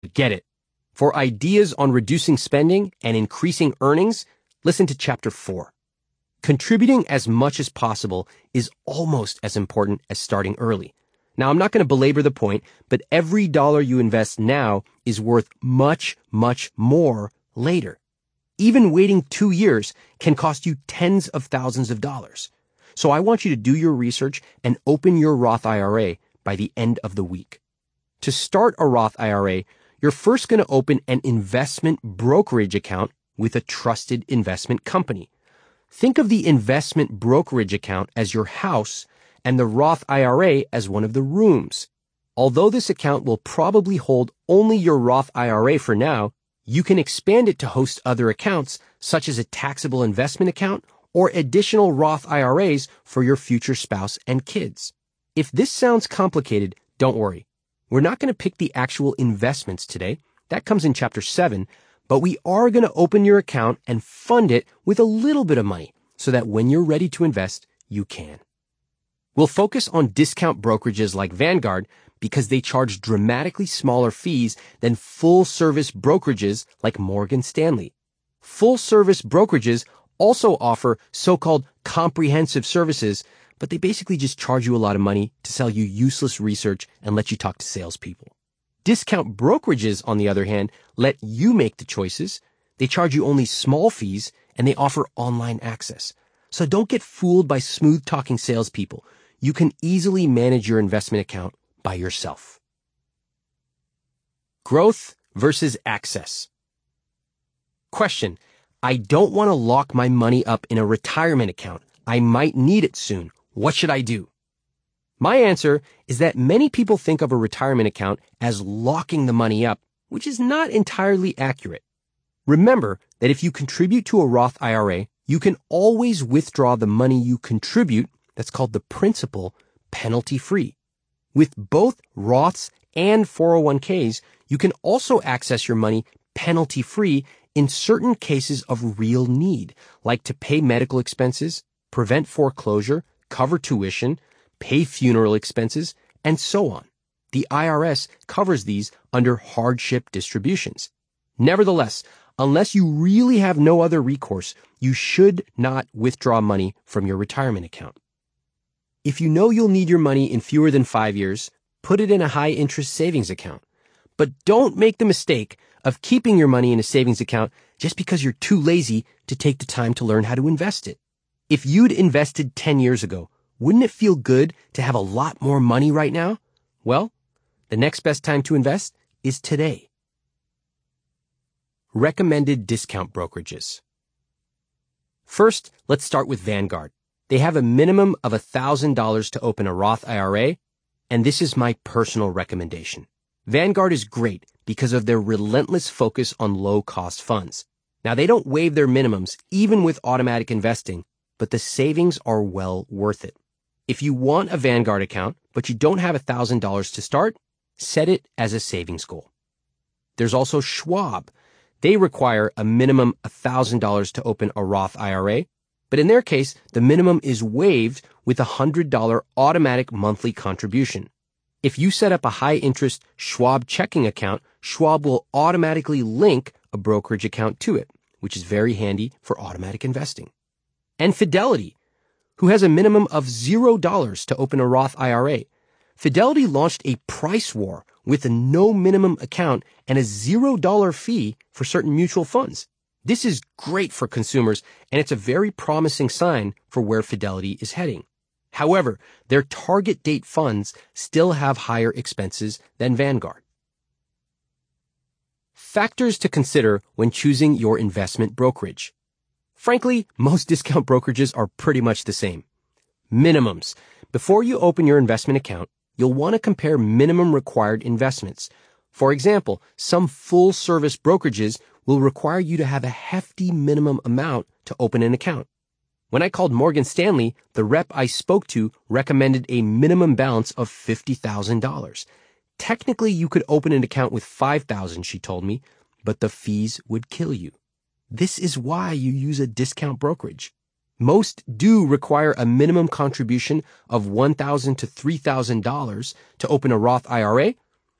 Get it. For ideas on reducing spending and increasing earnings, listen to Chapter 4. Contributing as much as possible is almost as important as starting early. Now, I'm not going to belabor the point, but every dollar you invest now is worth much, much more later. Even waiting 2 years can cost you tens of thousands of dollars. So I want you to do your research and open your Roth IRA by the end of the week. To start a Roth IRA, you're first going to open an investment brokerage account with a trusted investment company. Think of the investment brokerage account as your house and the Roth IRA as one of the rooms. Although this account will probably hold only your Roth IRA for now, you can expand it to host other accounts, such as a taxable investment account or additional Roth IRAs for your future spouse and kids. If this sounds complicated, don't worry. We're not going to pick the actual investments today. That comes in Chapter 7. But we are going to open your account and fund it with a little bit of money so that when you're ready to invest, you can. We'll focus on discount brokerages like Vanguard because they charge dramatically smaller fees than full-service brokerages like Morgan Stanley. Full-service brokerages also offer so-called comprehensive services, but they basically just charge you a lot of money to sell you useless research and let you talk to salespeople. Discount brokerages, on the other hand, let you make the choices. They charge you only small fees, and they offer online access. So don't get fooled by smooth-talking salespeople. You can easily manage your investment account by yourself. Growth versus access. Question: I don't want to lock my money up in a retirement account. I might need it soon. What should I do? My answer is that many people think of a retirement account as locking the money up, which is not entirely accurate. Remember that if you contribute to a Roth IRA, you can always withdraw the money you contribute, that's called the principal, penalty-free. With both Roths and 401ks, you can also access your money penalty-free in certain cases of real need, like to pay medical expenses, prevent foreclosure, cover tuition, pay funeral expenses, and so on. The IRS covers these under hardship distributions. Nevertheless, unless you really have no other recourse, you should not withdraw money from your retirement account. If you know you'll need your money in fewer than 5 years, put it in a high-interest savings account. But don't make the mistake of keeping your money in a savings account just because you're too lazy to take the time to learn how to invest it. If you'd invested 10 years ago, wouldn't it feel good to have a lot more money right now? Well, the next best time to invest is today. Recommended discount brokerages. First, let's start with Vanguard. They have a minimum of $1,000 to open a Roth IRA, and this is my personal recommendation. Vanguard is great because of their relentless focus on low-cost funds. Now, they don't waive their minimums, even with automatic investing, but the savings are well worth it. If you want a Vanguard account, but you don't have $1,000 to start, set it as a savings goal. There's also Schwab. They require a minimum $1,000 to open a Roth IRA, but in their case, the minimum is waived with a $100 automatic monthly contribution. If you set up a high-interest Schwab checking account, Schwab will automatically link a brokerage account to it, which is very handy for automatic investing. And Fidelity, who has a minimum of $0 to open a Roth IRA. Fidelity launched a price war with a no minimum account and a $0 fee for certain mutual funds. This is great for consumers, and it's a very promising sign for where Fidelity is heading. However, their target date funds still have higher expenses than Vanguard. Factors to consider when choosing your investment brokerage. Frankly, most discount brokerages are pretty much the same. Minimums. Before you open your investment account, you'll want to compare minimum required investments. For example, some full-service brokerages will require you to have a hefty minimum amount to open an account. When I called Morgan Stanley, the rep I spoke to recommended a minimum balance of $50,000. Technically, you could open an account with $5,000, she told me, but the fees would kill you. This is why you use a discount brokerage. Most do require a minimum contribution of $1,000 to $3,000 to open a Roth IRA,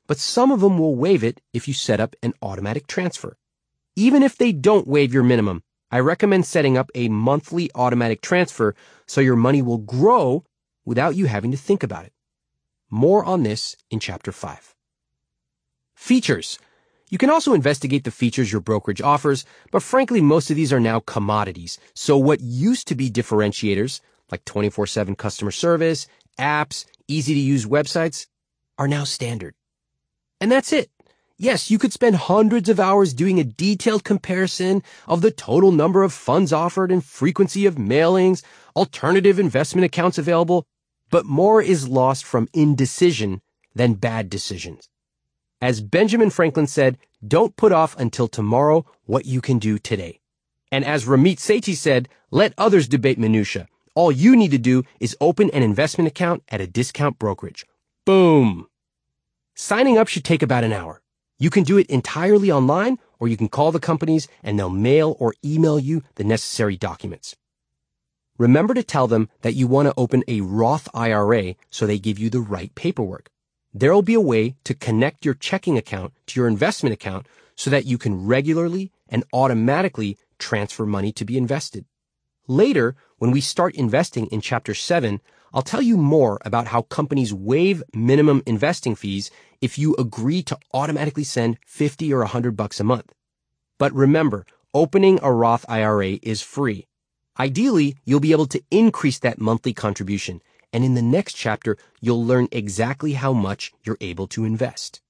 but some of them will waive it if you set up an automatic transfer. Even if they don't waive your minimum, I recommend setting up a monthly automatic transfer so your money will grow without you having to think about it. More on this in Chapter 5. Features. You can also investigate the features your brokerage offers, but frankly, most of these are now commodities. So what used to be differentiators, like 24/7 customer service, apps, easy-to-use websites, are now standard. And that's it. Yes, you could spend hundreds of hours doing a detailed comparison of the total number of funds offered and frequency of mailings, alternative investment accounts available, but more is lost from indecision than bad decisions. As Benjamin Franklin said, don't put off until tomorrow what you can do today. And as Ramit Sethi said, let others debate minutia. All you need to do is open an investment account at a discount brokerage. Boom! Signing up should take about an hour. You can do it entirely online, or you can call the companies and they'll mail or email you the necessary documents. Remember to tell them that you want to open a Roth IRA so they give you the right paperwork. There will be a way to connect your checking account to your investment account so that you can regularly and automatically transfer money to be invested. Later, when we start investing in Chapter 7, I'll tell you more about how companies waive minimum investing fees if you agree to automatically send $50 or $100 a month. But remember, opening a Roth IRA is free. Ideally, you'll be able to increase that monthly contribution, and in the next chapter, you'll learn exactly how much you're able to invest.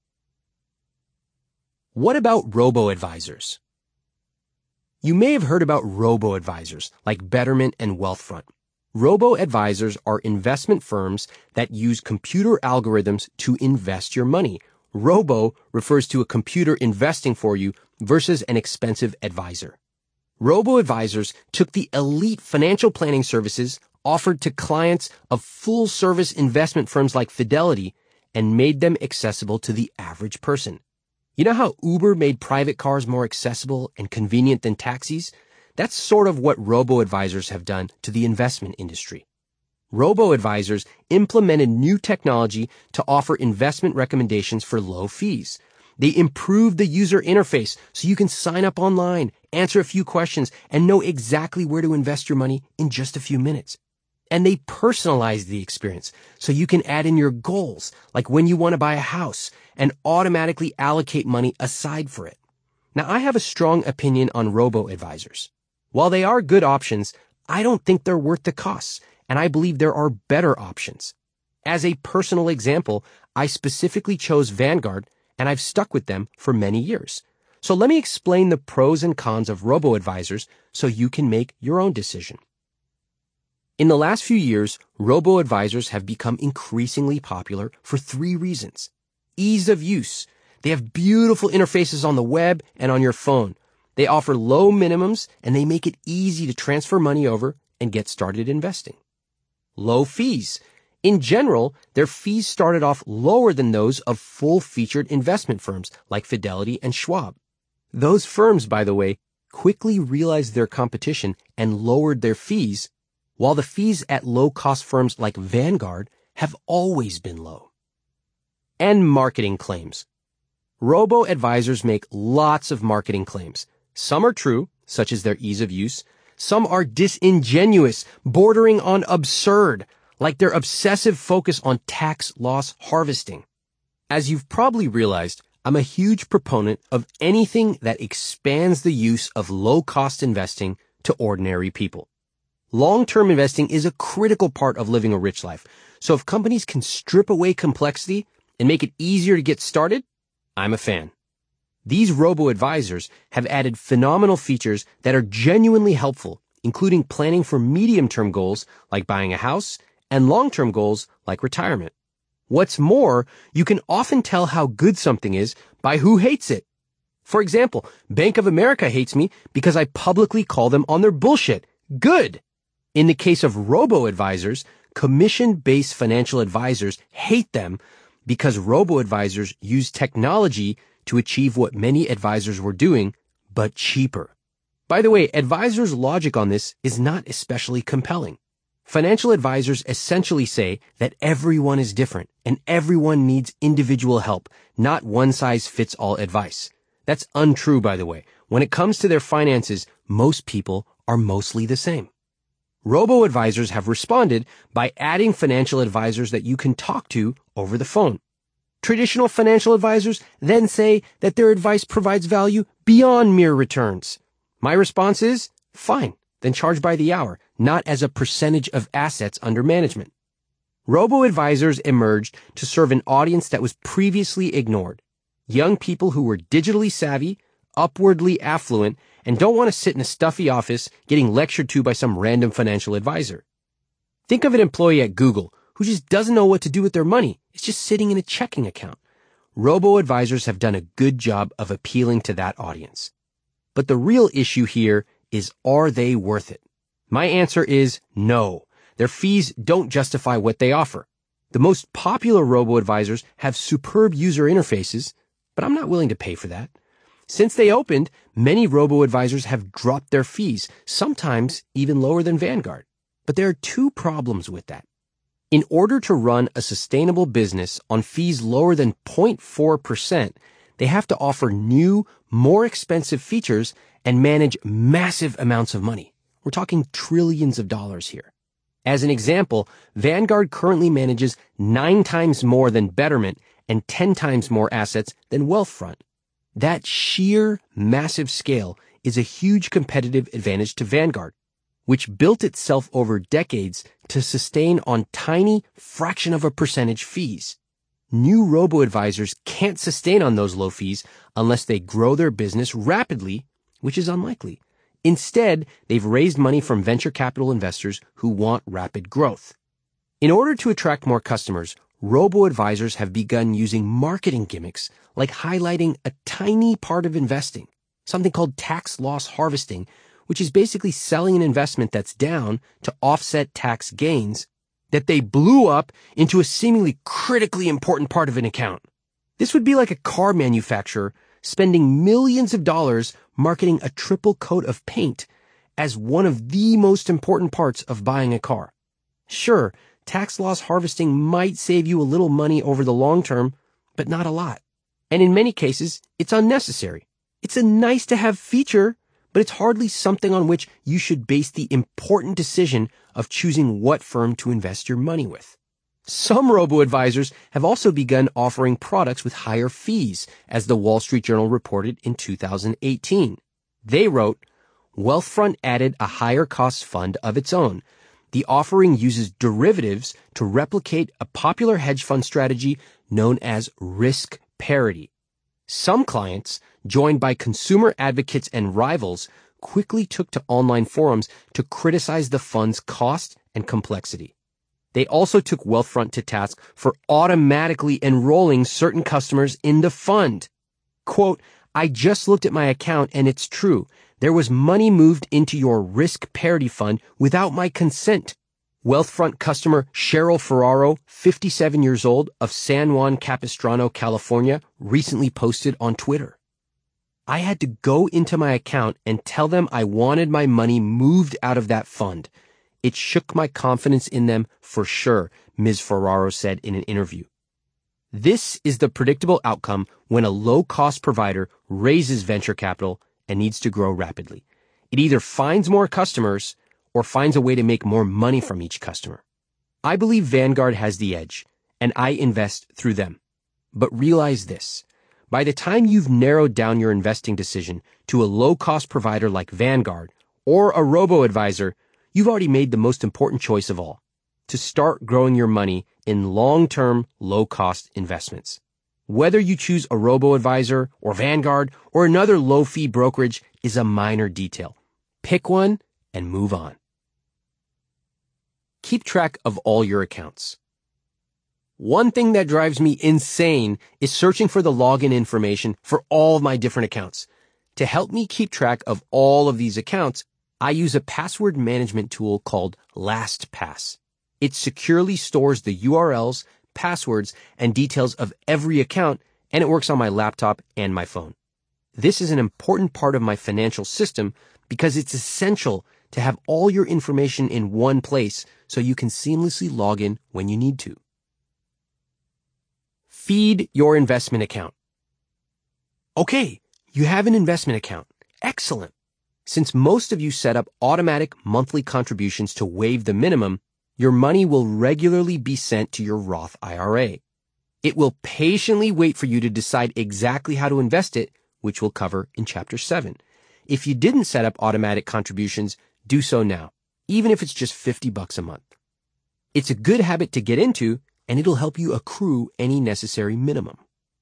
What about robo-advisors? You may have heard about robo-advisors like Betterment and Wealthfront. Robo-advisors are investment firms that use computer algorithms to invest your money. Robo refers to a computer investing for you versus an expensive advisor. Robo-advisors took the elite financial planning services offered to clients of full-service investment firms like Fidelity and made them accessible to the average person. You know how Uber made private cars more accessible and convenient than taxis? That's sort of what robo-advisors have done to the investment industry. Robo-advisors implemented new technology to offer investment recommendations for low fees. They improved the user interface so you can sign up online, answer a few questions, and know exactly where to invest your money in just a few minutes. And they personalized the experience so you can add in your goals, like when you want to buy a house, and automatically allocate money aside for it. Now, I have a strong opinion on robo-advisors. While they are good options, I don't think they're worth the costs, and I believe there are better options. As a personal example, I specifically chose Vanguard, and I've stuck with them for many years. So let me explain the pros and cons of robo-advisors so you can make your own decision. In the last few years, robo-advisors have become increasingly popular for 3 reasons. Ease of use. They have beautiful interfaces on the web and on your phone. They offer low minimums, and they make it easy to transfer money over and get started investing. Low fees. In general, their fees started off lower than those of full-featured investment firms like Fidelity and Schwab. Those firms, by the way, quickly realized their competition and lowered their fees, while the fees at low-cost firms like Vanguard have always been low. And marketing claims. Robo-advisors make lots of marketing claims. Some are true, such as their ease of use. Some are disingenuous, bordering on absurd, like their obsessive focus on tax loss harvesting. As you've probably realized, I'm a huge proponent of anything that expands the use of low-cost investing to ordinary people. Long-term investing is a critical part of living a rich life. So if companies can strip away complexity and make it easier to get started, I'm a fan. These robo-advisors have added phenomenal features that are genuinely helpful, including planning for medium-term goals like buying a house and long-term goals like retirement. What's more, you can often tell how good something is by who hates it. For example, Bank of America hates me because I publicly call them on their bullshit. Good! In the case of robo-advisors, commission-based financial advisors hate them because robo-advisors use technology to achieve what many advisors were doing, but cheaper. By the way, advisors' logic on this is not especially compelling. Financial advisors essentially say that everyone is different and everyone needs individual help, not one-size-fits-all advice. That's untrue, by the way. When it comes to their finances, most people are mostly the same. Robo-advisors have responded by adding financial advisors that you can talk to over the phone. Traditional financial advisors then say that their advice provides value beyond mere returns. My response is, fine, then charge by the hour, not as a percentage of assets under management. Robo-advisors emerged to serve an audience that was previously ignored. Young people who were digitally savvy, upwardly affluent, and don't want to sit in a stuffy office getting lectured to by some random financial advisor. Think of an employee at Google who just doesn't know what to do with their money. It's just sitting in a checking account. Robo-advisors have done a good job of appealing to that audience. But the real issue here is, are they worth it? My answer is no. Their fees don't justify what they offer. The most popular robo-advisors have superb user interfaces, but I'm not willing to pay for that. Since they opened, many robo-advisors have dropped their fees, sometimes even lower than Vanguard. But there are two problems with that. In order to run a sustainable business on fees lower than 0.4%, they have to offer new, more expensive features and manage massive amounts of money. We're talking trillions of dollars here. As an example, Vanguard currently manages 9 times more than Betterment and 10 times more assets than Wealthfront. That sheer massive scale is a huge competitive advantage to Vanguard, which built itself over decades to sustain on tiny fraction of a percentage fees. New robo-advisors can't sustain on those low fees unless they grow their business rapidly, which is unlikely. Instead, they've raised money from venture capital investors who want rapid growth. In order to attract more customers, robo-advisors have begun using marketing gimmicks like highlighting a tiny part of investing, something called tax loss harvesting, which is basically selling an investment that's down to offset tax gains that they blew up into a seemingly critically important part of an account. This would be like a car manufacturer spending millions of dollars marketing a triple coat of paint as one of the most important parts of buying a car. Sure, tax loss harvesting might save you a little money over the long term, but not a lot. And in many cases, it's unnecessary. It's a nice-to-have feature, but it's hardly something on which you should base the important decision of choosing what firm to invest your money with. Some robo-advisors have also begun offering products with higher fees, as the Wall Street Journal reported in 2018. They wrote, Wealthfront added a higher cost fund of its own. The offering uses derivatives to replicate a popular hedge fund strategy known as risk parity. Some clients, joined by consumer advocates and rivals, quickly took to online forums to criticize the fund's cost and complexity. They also took Wealthfront to task for automatically enrolling certain customers in the fund. Quote, I just looked at my account and it's true. There was money moved into your risk parity fund without my consent. Wealthfront customer Cheryl Ferraro, 57 years old, of San Juan Capistrano, California, recently posted on Twitter. I had to go into my account and tell them I wanted my money moved out of that fund. It shook my confidence in them for sure, Ms. Ferraro said in an interview. This is the predictable outcome when a low-cost provider raises venture capital and needs to grow rapidly. It either finds more customers or finds a way to make more money from each customer. I believe Vanguard has the edge, and I invest through them. But realize this. By the time you've narrowed down your investing decision to a low-cost provider like Vanguard or a robo-advisor, you've already made the most important choice of all, to start growing your money in long-term, low-cost investments. Whether you choose a robo-advisor or Vanguard or another low-fee brokerage is a minor detail. Pick one and move on. Keep track of all your accounts. One thing that drives me insane is searching for the login information for all of my different accounts. To help me keep track of all of these accounts, I use a password management tool called LastPass. It securely stores the URLs, passwords, and details of every account, and it works on my laptop and my phone. This is an important part of my financial system because it's essential to have all your information in one place so you can seamlessly log in when you need to. Feed your investment account. Okay, you have an investment account. Excellent. Since most of you set up automatic monthly contributions to waive the minimum, your money will regularly be sent to your Roth IRA. It will patiently wait for you to decide exactly how to invest it, which we'll cover in Chapter 7. If you didn't set up automatic contributions, do so now, even if it's just $50 a month. It's a good habit to get into, and it'll help you accrue any necessary minimum.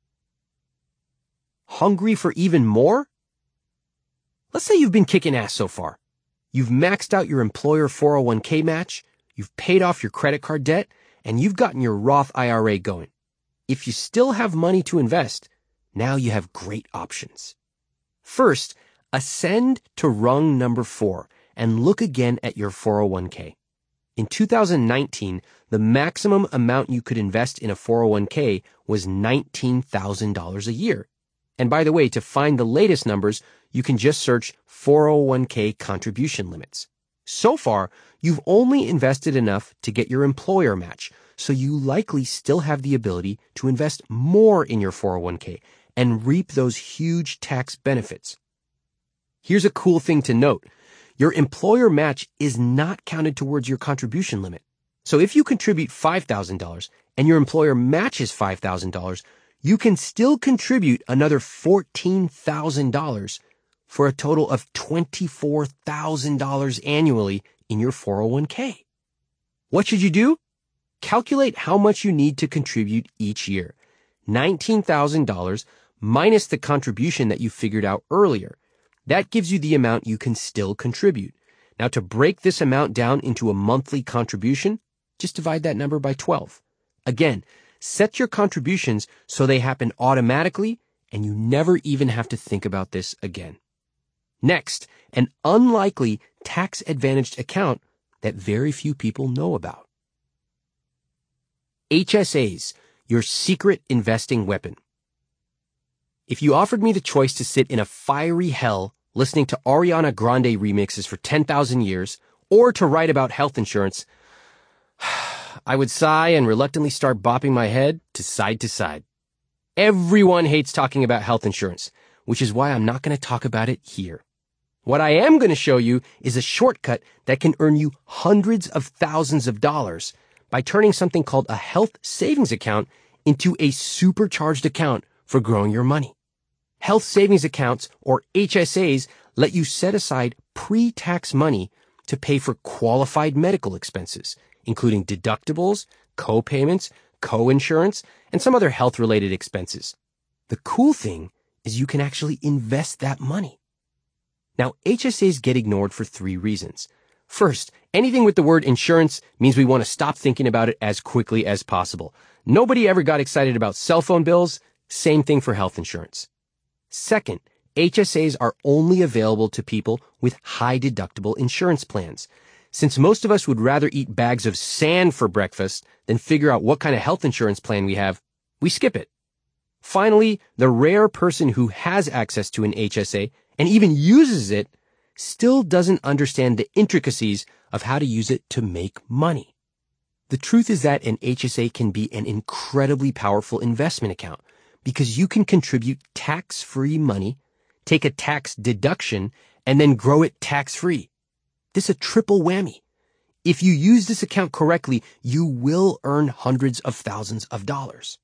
Hungry for even more? Let's say you've been kicking ass so far. You've maxed out your employer 401k match, you've paid off your credit card debt, and you've gotten your Roth IRA going. If you still have money to invest, now you have great options. First, ascend to rung number 4 and look again at your 401k. In 2019, the maximum amount you could invest in a 401k was $19,000 a year. And by the way, to find the latest numbers, you can just search 401k contribution limits. So far, you've only invested enough to get your employer match, so you likely still have the ability to invest more in your 401k and reap those huge tax benefits. Here's a cool thing to note. Your employer match is not counted towards your contribution limit. So if you contribute $5,000 and your employer matches $5,000, you can still contribute another $14,000 for a total of $24,000 annually in your 401k. What should you do? Calculate how much you need to contribute each year. $19,000 minus the contribution that you figured out earlier. That gives you the amount you can still contribute. Now, to break this amount down into a monthly contribution, just divide that number by 12. Again, set your contributions so they happen automatically and you never even have to think about this again. Next, an unlikely tax-advantaged account that very few people know about. HSAs, your secret investing weapon. If you offered me the choice to sit in a fiery hell listening to Ariana Grande remixes for 10,000 years or to write about health insurance, I would sigh and reluctantly start bopping my head to side. Everyone hates talking about health insurance, which is why I'm not going to talk about it here. What I am going to show you is a shortcut that can earn you hundreds of thousands of dollars by turning something called a health savings account into a supercharged account for growing your money. Health savings accounts, or HSAs, let you set aside pre-tax money to pay for qualified medical expenses, including deductibles, co-payments, co-insurance, and some other health-related expenses. The cool thing is you can actually invest that money. Now, HSAs get ignored for 3 reasons. First, anything with the word insurance means we want to stop thinking about it as quickly as possible. Nobody ever got excited about cell phone bills. Same thing for health insurance. Second, HSAs are only available to people with high deductible insurance plans. Since most of us would rather eat bags of sand for breakfast than figure out what kind of health insurance plan we have, we skip it. Finally, the rare person who has access to an HSA and even uses it still doesn't understand the intricacies of how to use it to make money. The truth is that an HSA can be an incredibly powerful investment account because you can contribute tax-free money, take a tax deduction, and then grow it tax-free. This is a triple whammy. If you use this account correctly, you will earn hundreds of thousands of dollars.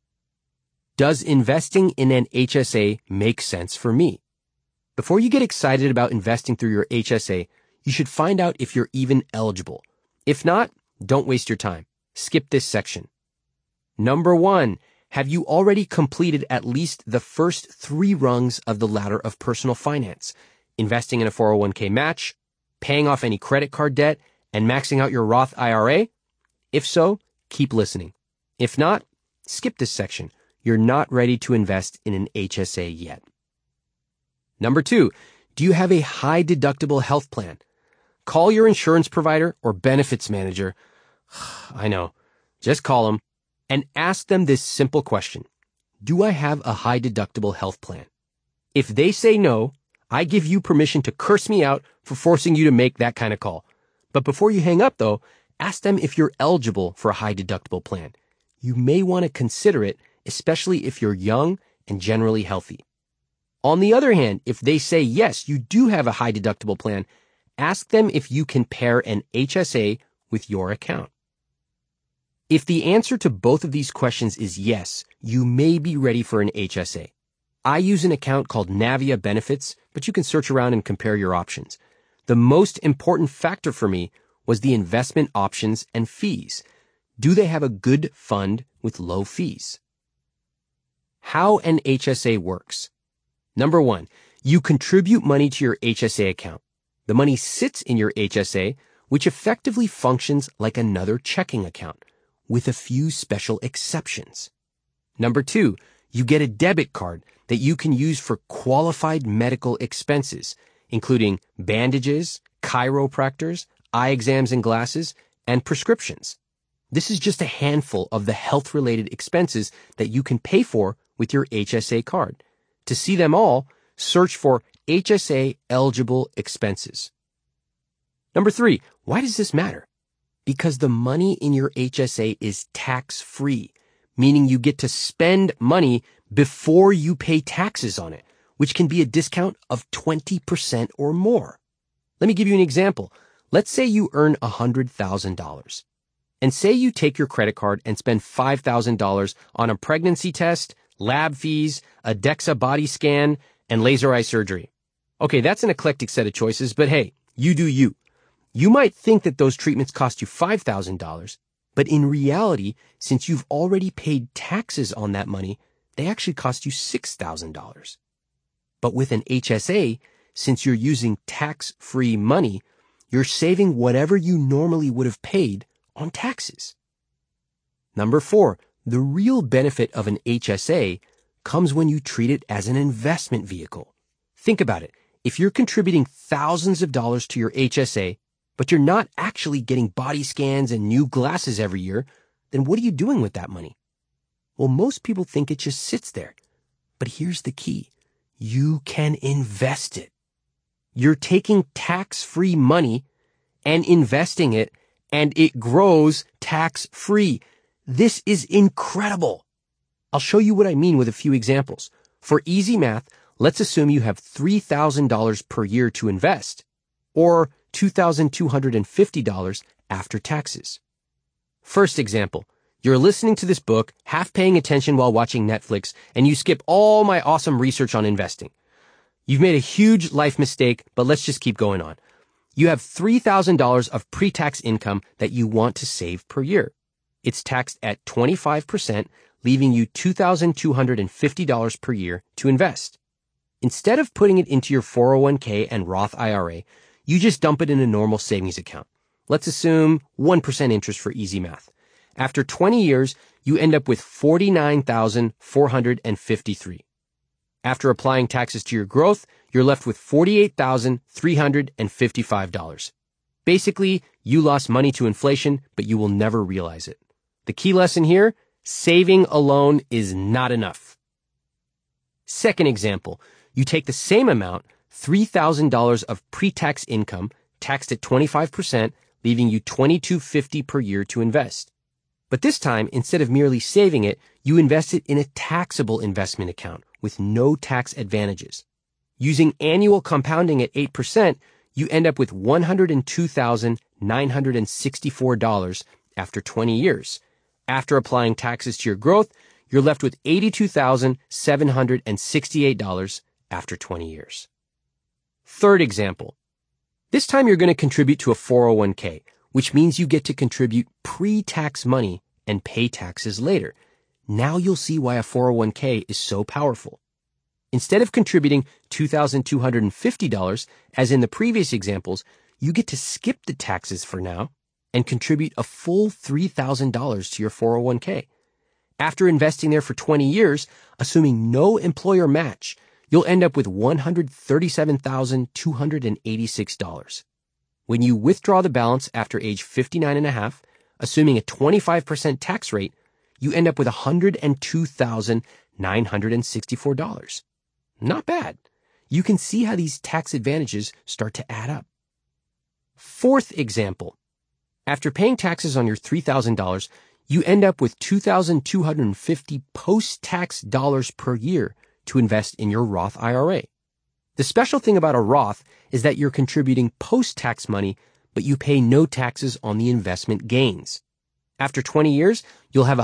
Does investing in an HSA make sense for me? Before you get excited about investing through your HSA, you should find out if you're even eligible. If not, don't waste your time. Skip this section. Number 1, have you already completed at least the first 3 rungs of the ladder of personal finance? Investing in a 401k match, paying off any credit card debt, and maxing out your Roth IRA? If so, keep listening. If not, skip this section. You're not ready to invest in an HSA yet. Number 2, do you have a high deductible health plan? Call your insurance provider or benefits manager. I know. Just call them and ask them this simple question. Do I have a high deductible health plan? If they say no, I give you permission to curse me out for forcing you to make that kind of call. But before you hang up, though, ask them if you're eligible for a high deductible plan. You may want to consider it, especially if you're young and generally healthy. On the other hand, if they say yes, you do have a high deductible plan, ask them if you can pair an HSA with your account. If the answer to both of these questions is yes, you may be ready for an HSA. I use an account called Navia Benefits, but you can search around and compare your options. The most important factor for me was the investment options and fees. Do they have a good fund with low fees? How an HSA works. Number 1, you contribute money to your HSA account. The money sits in your HSA, which effectively functions like another checking account, with a few special exceptions. Number 2, you get a debit card that you can use for qualified medical expenses, including bandages, chiropractors, eye exams and glasses, and prescriptions. This is just a handful of the health-related expenses that you can pay for with your HSA card. To see them all, search for HSA eligible expenses. Number 3, why does this matter? Because the money in your HSA is tax-free, meaning you get to spend money before you pay taxes on it, which can be a discount of 20% or more. Let me give you an example. Let's say you earn $100,000. And say you take your credit card and spend $5,000 on a pregnancy test, lab fees, a DEXA body scan, and laser eye surgery. Okay, that's an eclectic set of choices, but hey, you do you. You might think that those treatments cost you $5,000, but in reality, since you've already paid taxes on that money, they actually cost you $6,000. But with an HSA, since you're using tax-free money, you're saving whatever you normally would have paid on taxes. Number 4, the real benefit of an HSA comes when you treat it as an investment vehicle. Think about it. If you're contributing thousands of dollars to your HSA, but you're not actually getting body scans and new glasses every year, then what are you doing with that money? Well, most people think it just sits there. But here's the key. You can invest it. You're taking tax-free money and investing it, and it grows tax-free. This is incredible. I'll show you what I mean with a few examples. For easy math, let's assume you have $3,000 per year to invest, or $2,250 after taxes. First example, you're listening to this book, half paying attention while watching Netflix, and you skip all my awesome research on investing. You've made a huge life mistake, but let's just keep going on. You have $3,000 of pre-tax income that you want to save per year. It's taxed at 25%, leaving you $2,250 per year to invest. Instead of putting it into your 401k and Roth IRA, you just dump it in a normal savings account. Let's assume 1% interest for easy math. After 20 years, you end up with $49,453. After applying taxes to your growth, you're left with $48,355. Basically, you lost money to inflation, but you will never realize it. The key lesson here, saving alone is not enough. Second example, you take the same amount, $3,000 of pre-tax income, taxed at 25%, leaving you $2,250 per year to invest. But this time, instead of merely saving it, you invest it in a taxable investment account with no tax advantages. Using annual compounding at 8%, you end up with $102,964 after 20 years. After applying taxes to your growth, you're left with $82,768 after 20 years. Third example. This time you're going to contribute to a 401k, which means you get to contribute pre-tax money and pay taxes later. Now you'll see why a 401k is so powerful. Instead of contributing $2,250, as in the previous examples, you get to skip the taxes for now and contribute a full $3,000 to your 401k. After investing there for 20 years, assuming no employer match, you'll end up with $137,286. When you withdraw the balance after age 59 and a half, assuming a 25% tax rate, you end up with $102,964. Not bad. You can see how these tax advantages start to add up. Fourth example. After paying taxes on your $3,000, you end up with $2,250 post-tax dollars per year to invest in your Roth IRA. The special thing about a Roth is that you're contributing post-tax money, but you pay no taxes on the investment gains. After 20 years, you'll have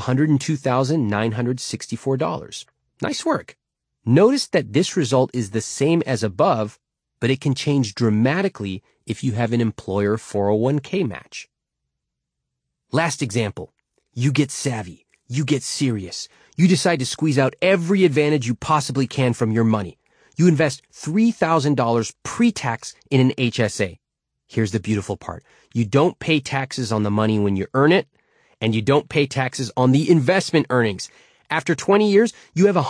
$102,964. Nice work. Notice that this result is the same as above, but it can change dramatically if you have an employer 401k match. Last example. You get savvy. You get serious. You decide to squeeze out every advantage you possibly can from your money. You invest $3,000 pre-tax in an HSA. Here's the beautiful part. You don't pay taxes on the money when you earn it, and you don't pay taxes on the investment earnings. After 20 years, you have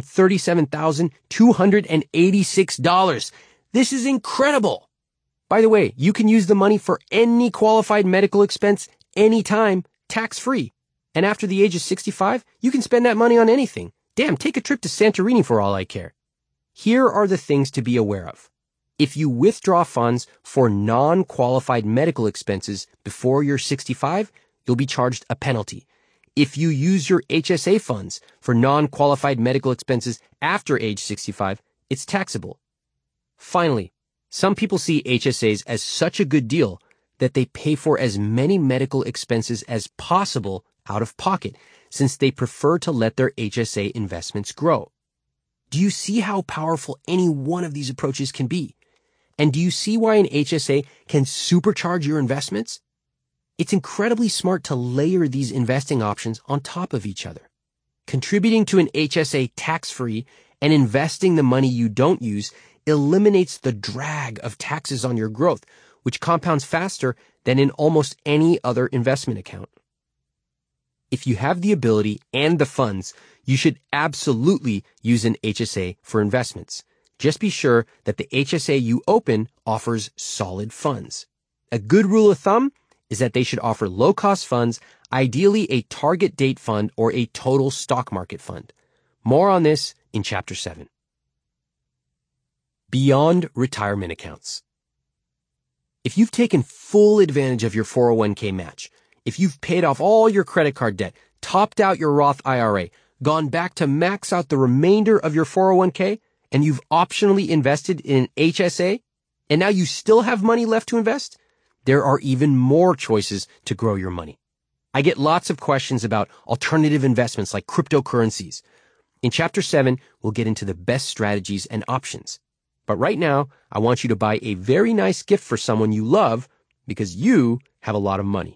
$137,286. This is incredible. By the way, you can use the money for any qualified medical expense anytime, tax-free. And after the age of 65, you can spend that money on anything. Damn, take a trip to Santorini for all I care. Here are the things to be aware of. If you withdraw funds for non-qualified medical expenses before you're 65, you'll be charged a penalty. If you use your HSA funds for non-qualified medical expenses after age 65, it's taxable. Finally, some people see HSAs as such a good deal that they pay for as many medical expenses as possible out of pocket, since they prefer to let their HSA investments grow. Do you see how powerful any one of these approaches can be? And do you see why an HSA can supercharge your investments? It's incredibly smart to layer these investing options on top of each other. Contributing to an HSA tax-free and investing the money you don't use eliminates the drag of taxes on your growth, which compounds faster than in almost any other investment account. If you have the ability and the funds, you should absolutely use an HSA for investments. Just be sure that the HSA you open offers solid funds. A good rule of thumb is that they should offer low-cost funds, ideally a target date fund or a total stock market fund. More on this in Chapter 7. Beyond retirement accounts. If you've taken full advantage of your 401k match, if you've paid off all your credit card debt, topped out your Roth IRA, gone back to max out the remainder of your 401k, and you've optionally invested in an HSA, and now you still have money left to invest, there are even more choices to grow your money. I get lots of questions about alternative investments like cryptocurrencies. In Chapter 7, we'll get into the best strategies and options. But right now, I want you to buy a very nice gift for someone you love because you have a lot of money.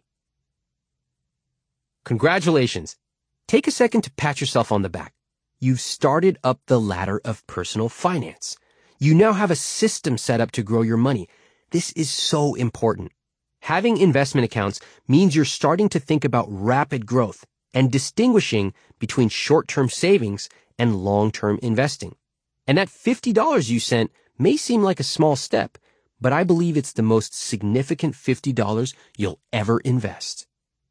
Congratulations. Take a second to pat yourself on the back. You've started up the ladder of personal finance. You now have a system set up to grow your money. This is so important. Having investment accounts means you're starting to think about rapid growth and distinguishing between short-term savings and long-term investing. And that $50 you sent may seem like a small step, but I believe it's the most significant $50 you'll ever invest.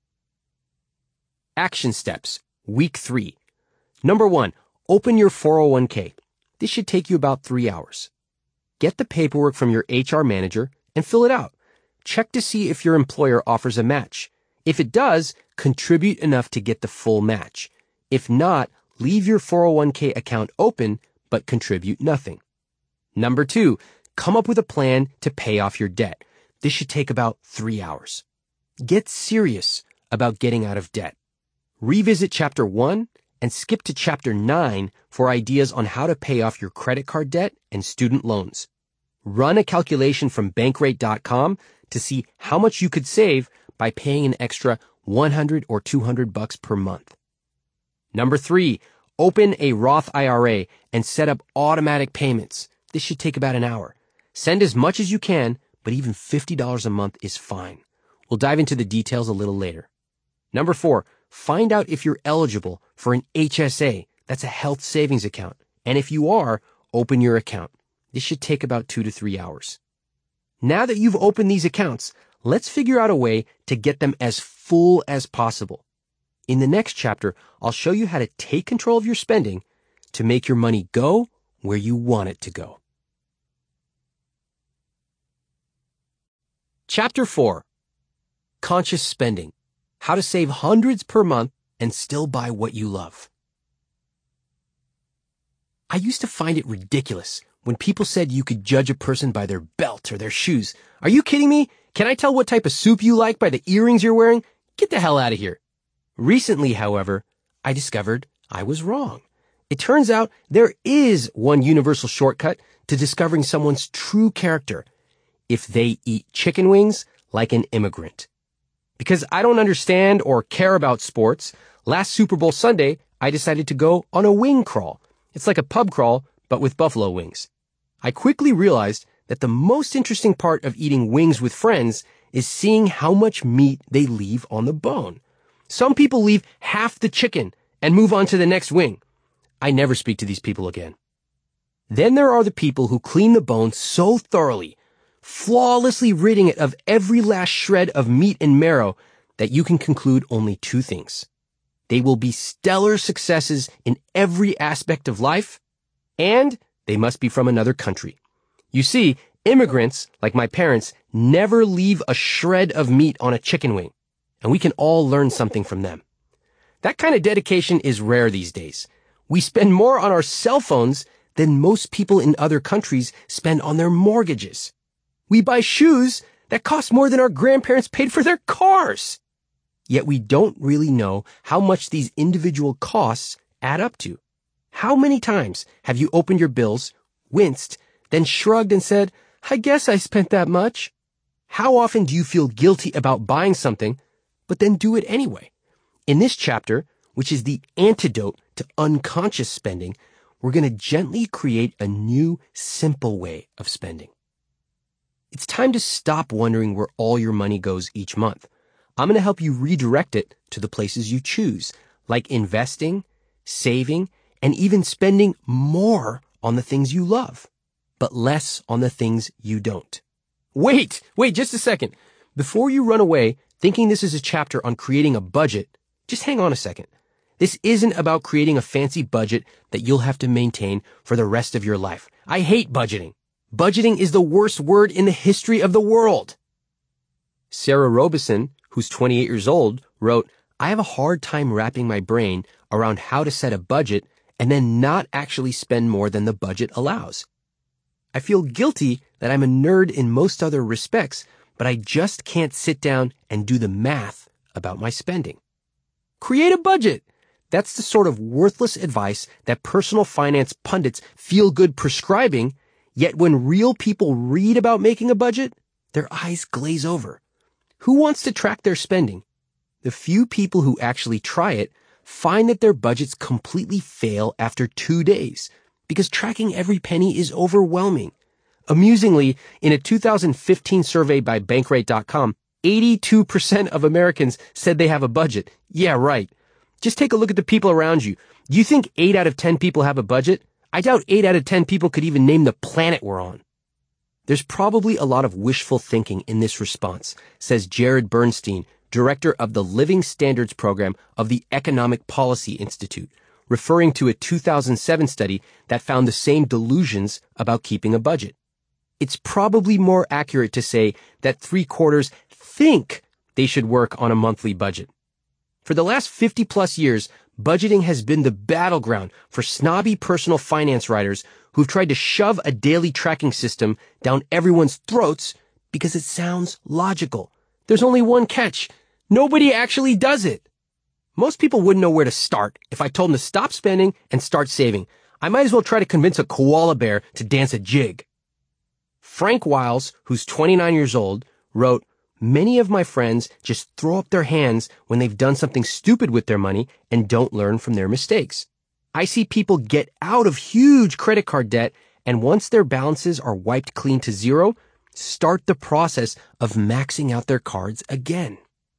Action steps, week 3. Number 1, open your 401k. This should take you about 3 hours. Get the paperwork from your HR manager and fill it out. Check to see if your employer offers a match. If it does, contribute enough to get the full match. If not, leave your 401k account open, but contribute nothing. Number 2, come up with a plan to pay off your debt. This should take about 3 hours. Get serious about getting out of debt. Revisit Chapter 1 and skip to Chapter 9 for ideas on how to pay off your credit card debt and student loans. Run a calculation from Bankrate.com to see how much you could save by paying an extra $100 or $200 per month. Number 3, open a Roth IRA and set up automatic payments. This should take about an hour. Send as much as you can, but even $50 a month is fine. We'll dive into the details a little later. Number 4, find out if you're eligible for an HSA. That's a health savings account. And if you are, open your account. This should take about 2 to 3 hours. Now that you've opened these accounts, let's figure out a way to get them as full as possible. In the next chapter, I'll show you how to take control of your spending to make your money go where you want it to go. Chapter 4. Conscious Spending. How to save hundreds per month and still buy what you love. I used to find it ridiculous when people said you could judge a person by their belt or their shoes. Are you kidding me? Can I tell what type of soup you like by the earrings you're wearing? Get the hell out of here. Recently, however, I discovered I was wrong. It turns out there is one universal shortcut to discovering someone's true character: if they eat chicken wings like an immigrant. Because I don't understand or care about sports, last Super Bowl Sunday, I decided to go on a wing crawl. It's like a pub crawl, but with buffalo wings. I quickly realized that the most interesting part of eating wings with friends is seeing how much meat they leave on the bone. Some people leave half the chicken and move on to the next wing. I never speak to these people again. Then there are the people who clean the bone so thoroughly, flawlessly ridding it of every last shred of meat and marrow, that you can conclude only two things. They will be stellar successes in every aspect of life, and they must be from another country. You see, immigrants, like my parents, never leave a shred of meat on a chicken wing, and we can all learn something from them. That kind of dedication is rare these days. We spend more on our cell phones than most people in other countries spend on their mortgages. We buy shoes that cost more than our grandparents paid for their cars. Yet we don't really know how much these individual costs add up to. How many times have you opened your bills, winced, then shrugged and said, "I guess I spent that much"? How often do you feel guilty about buying something, but then do it anyway? In this chapter, which is the antidote to unconscious spending, we're going to gently create a new, simple way of spending. It's time to stop wondering where all your money goes each month. I'm going to help you redirect it to the places you choose, like investing, saving, and even spending more on the things you love, but less on the things you don't. Wait just a second. Before you run away thinking this is a chapter on creating a budget, just hang on a second. This isn't about creating a fancy budget that you'll have to maintain for the rest of your life. I hate budgeting. Budgeting is the worst word in the history of the world. Sarah Robison, who's 28 years old, wrote, "I have a hard time wrapping my brain around how to set a budget and then not actually spend more than the budget allows. I feel guilty that I'm a nerd in most other respects, but I just can't sit down and do the math about my spending." Create a budget. That's the sort of worthless advice that personal finance pundits feel good prescribing, yet when real people read about making a budget, their eyes glaze over. Who wants to track their spending? The few people who actually try it find that their budgets completely fail after 2 days, because tracking every penny is overwhelming. Amusingly, in a 2015 survey by Bankrate.com, 82% of Americans said they have a budget. Yeah, right. Just take a look at the people around you. Do you think 8 out of 10 people have a budget? I doubt 8 out of 10 people could even name the planet we're on. There's probably a lot of wishful thinking in this response, says Jared Bernstein, director of the Living Standards Program of the Economic Policy Institute, referring to a 2007 study that found the same delusions about keeping a budget. It's probably more accurate to say that 3/4 think they should work on a monthly budget. For the last 50 plus years, budgeting has been the battleground for snobby personal finance writers who've tried to shove a daily tracking system down everyone's throats because it sounds logical. There's only one catch. Nobody actually does it. Most people wouldn't know where to start if I told them to stop spending and start saving. I might as well try to convince a koala bear to dance a jig. Frank Wiles, who's 29 years old, wrote, "Many of my friends just throw up their hands when they've done something stupid with their money and don't learn from their mistakes. I see people get out of huge credit card debt, and once their balances are wiped clean to zero, start the process of maxing out their cards again."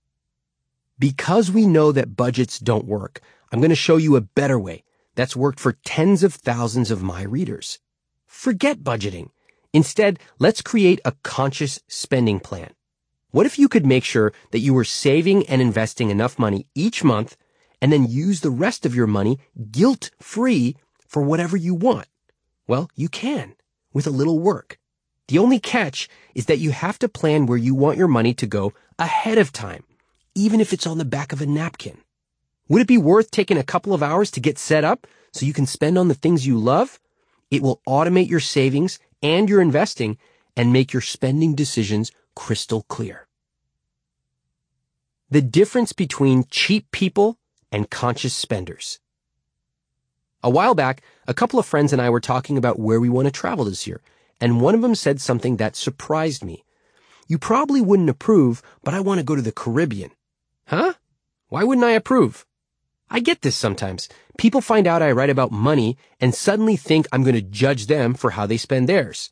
Because we know that budgets don't work, I'm going to show you a better way that's worked for tens of thousands of my readers. Forget budgeting. Instead, let's create a conscious spending plan. What if you could make sure that you were saving and investing enough money each month and then use the rest of your money guilt-free for whatever you want? Well, you can, with a little work. The only catch is that you have to plan where you want your money to go ahead of time, even if it's on the back of a napkin. Would it be worth taking a couple of hours to get set up so you can spend on the things you love? It will automate your savings and your investing and make your spending decisions crystal clear. The difference between cheap people and conscious spenders. A while back, a couple of friends and I were talking about where we want to travel this year, and one of them said something that surprised me. You probably wouldn't approve, but I want to go to the Caribbean. Huh? Why wouldn't I approve? I get this sometimes. People find out I write about money and suddenly think I'm going to judge them for how they spend theirs.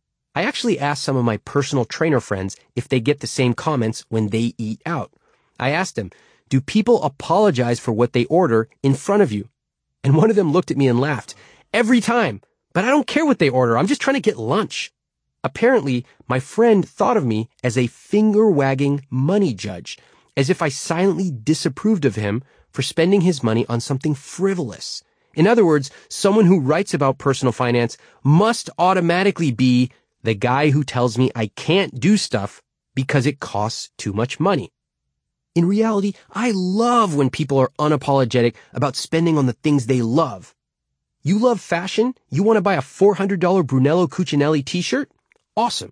I actually asked some of my personal trainer friends if they get the same comments when they eat out. I asked them, do people apologize for what they order in front of you? And one of them looked at me and laughed. Every time. But I don't care what they order. I'm just trying to get lunch. Apparently, my friend thought of me as a finger-wagging money judge, as if I silently disapproved of him for spending his money on something frivolous. In other words, someone who writes about personal finance must automatically be the guy who tells me I can't do stuff because it costs too much money. In reality, I love when people are unapologetic about spending on the things they love. You love fashion? You want to buy a $400 Brunello Cucinelli t-shirt? Awesome.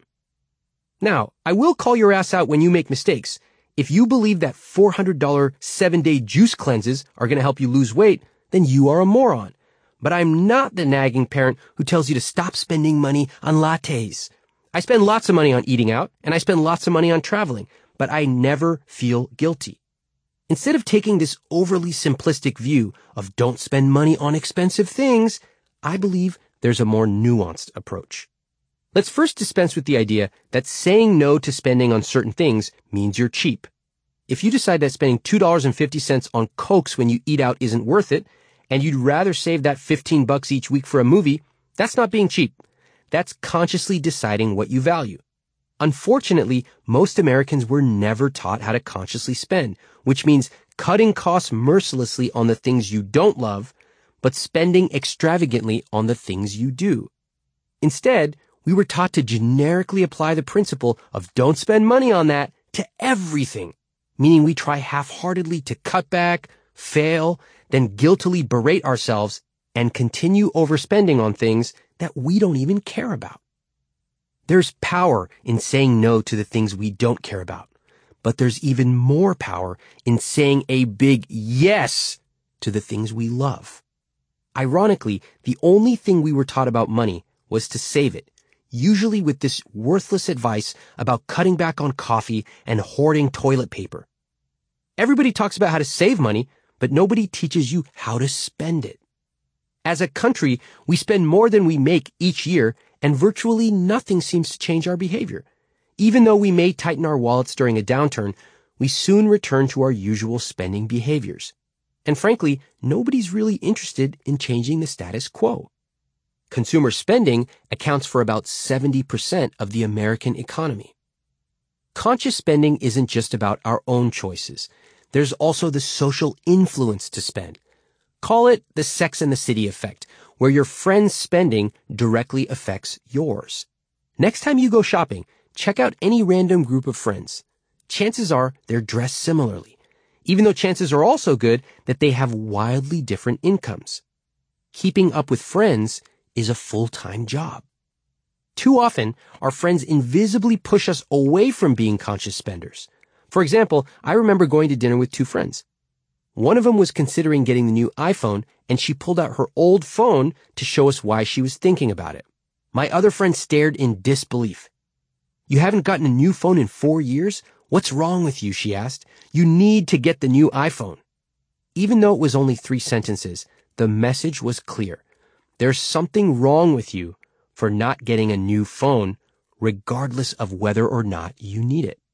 Now, I will call your ass out when you make mistakes. If you believe that $400 7-day juice cleanses are going to help you lose weight, then you are a moron. But I'm not the nagging parent who tells you to stop spending money on lattes. I spend lots of money on eating out, and I spend lots of money on traveling, but I never feel guilty. Instead of taking this overly simplistic view of don't spend money on expensive things, I believe there's a more nuanced approach. Let's first dispense with the idea that saying no to spending on certain things means you're cheap. If you decide that spending $2.50 on Cokes when you eat out isn't worth it, and you'd rather save that $15 each week for a movie, that's not being cheap. That's consciously deciding what you value. Unfortunately, most Americans were never taught how to consciously spend, which means cutting costs mercilessly on the things you don't love, but spending extravagantly on the things you do. Instead, we were taught to generically apply the principle of don't spend money on that to everything, meaning we try half-heartedly to cut back, fail, then guiltily berate ourselves and continue overspending on things that we don't even care about. There's power in saying no to the things we don't care about, but there's even more power in saying a big yes to the things we love. Ironically, the only thing we were taught about money was to save it, usually with this worthless advice about cutting back on coffee and hoarding toilet paper. Everybody talks about how to save money, but nobody teaches you how to spend it. As a country, we spend more than we make each year, and virtually nothing seems to change our behavior. Even though we may tighten our wallets during a downturn, we soon return to our usual spending behaviors. And frankly, nobody's really interested in changing the status quo. Consumer spending accounts for about 70% of the American economy. Conscious spending isn't just about our own choices. There's also the social influence to spend. Call it the Sex and the City effect, where your friend's spending directly affects yours. Next time you go shopping, check out any random group of friends. Chances are they're dressed similarly, even though chances are also good that they have wildly different incomes. Keeping up with friends is a full-time job. Too often, our friends invisibly push us away from being conscious spenders. For example, I remember going to dinner with two friends. One of them was considering getting the new iPhone, and she pulled out her old phone to show us why she was thinking about it. My other friend stared in disbelief. You haven't gotten a new phone in 4 years? What's wrong with you? She asked. You need to get the new iPhone. Even though it was only 3 sentences, the message was clear. There's something wrong with you for not getting a new phone, regardless of whether or not you need it.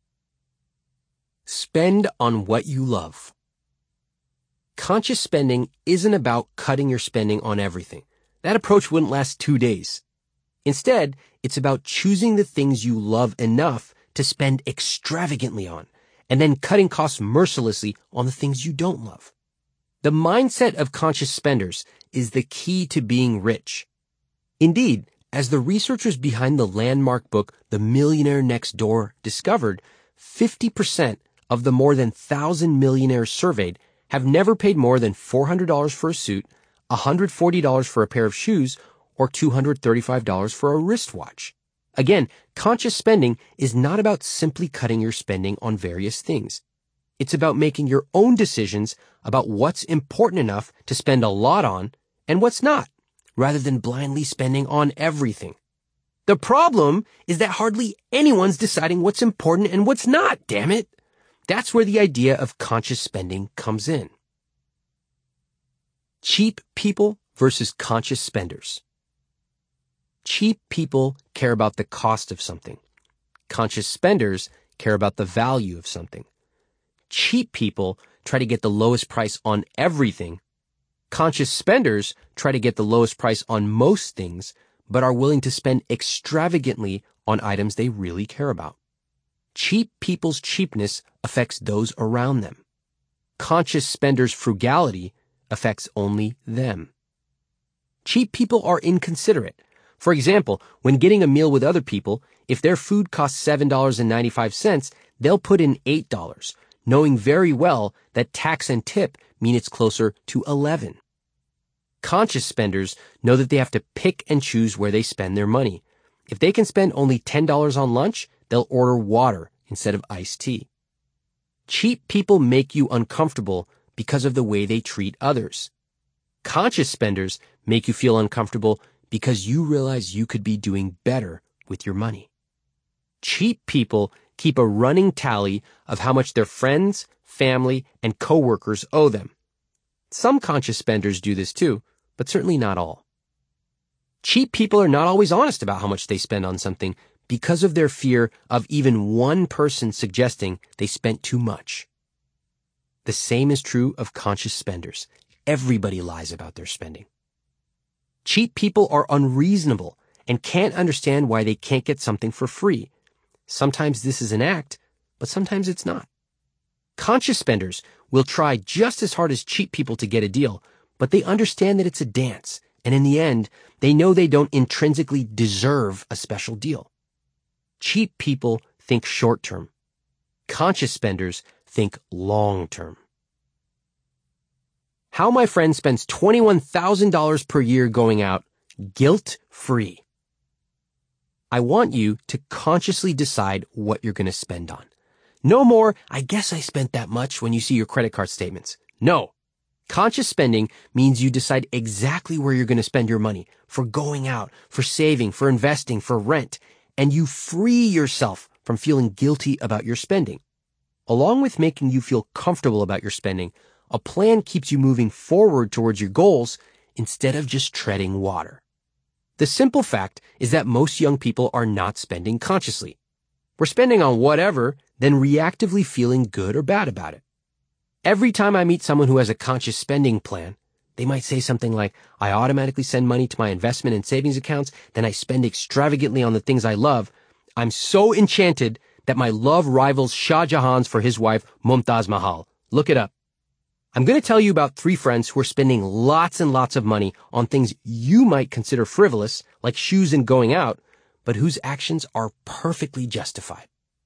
Spend on what you love. Conscious spending isn't about cutting your spending on everything. That approach wouldn't last 2 days. Instead, it's about choosing the things you love enough to spend extravagantly on, and then cutting costs mercilessly on the things you don't love. The mindset of conscious spenders is the key to being rich. Indeed, As the researchers behind the landmark book The Millionaire Next Door discovered, 50% of the more than 1,000 millionaires surveyed have never paid more than $400 for a suit, $140 for a pair of shoes, or $235 for a wristwatch. Again, conscious spending is not about simply cutting your spending on various things. It's about making your own decisions about what's important enough to spend a lot on and what's not, rather than blindly spending on everything. The problem is that hardly anyone's deciding what's important and what's not, damn it. That's where the idea of conscious spending comes in. Cheap people versus conscious spenders. Cheap people care about the cost of something. Conscious spenders care about the value of something. Cheap people try to get the lowest price on everything. Conscious spenders try to get the lowest price on most things, but are willing to spend extravagantly on items they really care about. Cheap people's cheapness affects those around them. Conscious spenders' frugality affects only them. Cheap people are inconsiderate. For example, when getting a meal with other people, if their food costs $7.95, they'll put in $8, knowing very well that tax and tip mean it's closer to $11. Conscious spenders know that they have to pick and choose where they spend their money. If they can spend only $10 on lunch, they'll order water instead of iced tea. Cheap people make you uncomfortable because of the way they treat others. Conscious spenders make you feel uncomfortable because you realize you could be doing better with your money. Cheap people keep a running tally of how much their friends, family, and coworkers owe them. Some conscious spenders do this too, but certainly not all. Cheap people are not always honest about how much they spend on something because of their fear of even one person suggesting they spent too much. The same is true of conscious spenders. Everybody lies about their spending. Cheap people are unreasonable and can't understand why they can't get something for free. Sometimes this is an act, but sometimes it's not. Conscious spenders will try just as hard as cheap people to get a deal, but they understand that it's a dance, and in the end, they know they don't intrinsically deserve a special deal. Cheap people think short-term. Conscious spenders think long-term. How my friend spends $21,000 per year going out, guilt-free. I want you to consciously decide what you're going to spend on. No more, I guess I spent that much when you see your credit card statements. No. Conscious spending means you decide exactly where you're going to spend your money, for going out, for saving, for investing, for rent, and you free yourself from feeling guilty about your spending. Along with making you feel comfortable about your spending, a plan keeps you moving forward towards your goals instead of just treading water. The simple fact is that most young people are not spending consciously. We're spending on whatever, then reactively feeling good or bad about it. Every time I meet someone who has a conscious spending plan, they might say something like, I automatically send money to my investment and savings accounts, then I spend extravagantly on the things I love. I'm so enchanted that my love rivals Shah Jahan's for his wife, Mumtaz Mahal. Look it up. I'm going to tell you about 3 friends who are spending lots and lots of money on things you might consider frivolous, like shoes and going out, but whose actions are perfectly justified.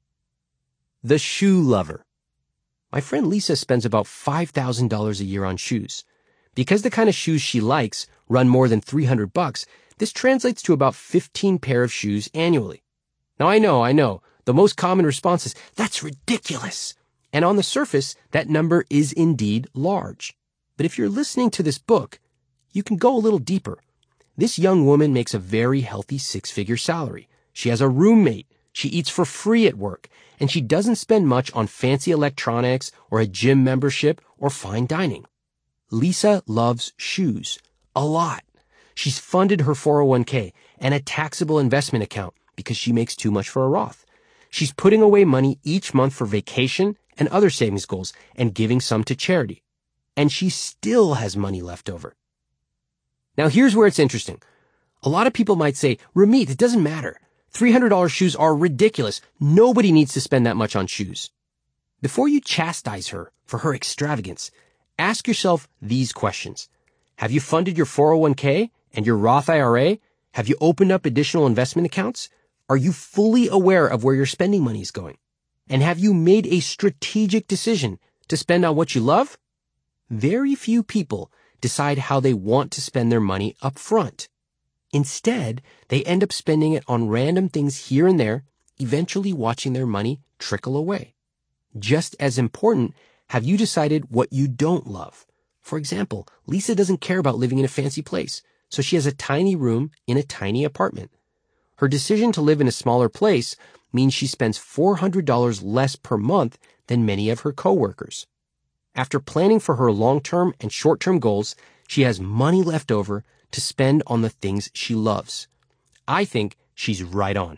The shoe lover. My friend Lisa spends about $5,000 a year on shoes. Because the kind of shoes she likes run more than $300, this translates to about 15 pair of shoes annually. Now I know, the most common response is, that's ridiculous. And on the surface, that number is indeed large. But if you're listening to this book, you can go a little deeper. This young woman makes a very healthy 6-figure salary. She has a roommate. She eats for free at work. And she doesn't spend much on fancy electronics or a gym membership or fine dining. Lisa loves shoes. A lot. She's funded her 401k and a taxable investment account because she makes too much for a Roth. She's putting away money each month for vacation and other savings goals and giving some to charity. And she still has money left over. Now here's where it's interesting. A lot of people might say, Ramit, it doesn't matter. $300 shoes are ridiculous. Nobody needs to spend that much on shoes. Before you chastise her for her extravagance, ask yourself these questions. Have you funded your 401k and your Roth IRA? Have you opened up additional investment accounts? Are you fully aware of where your spending money is going? And have you made a strategic decision to spend on what you love? Very few people decide how they want to spend their money up front. Instead, they end up spending it on random things here and there, eventually watching their money trickle away. Just as important, have you decided what you don't love? For example, Lisa doesn't care about living in a fancy place, so she has a tiny room in a tiny apartment. Her decision to live in a smaller place means she spends $400 less per month than many of her coworkers. After planning for her long-term and short-term goals, she has money left over to spend on the things she loves. I think she's right on.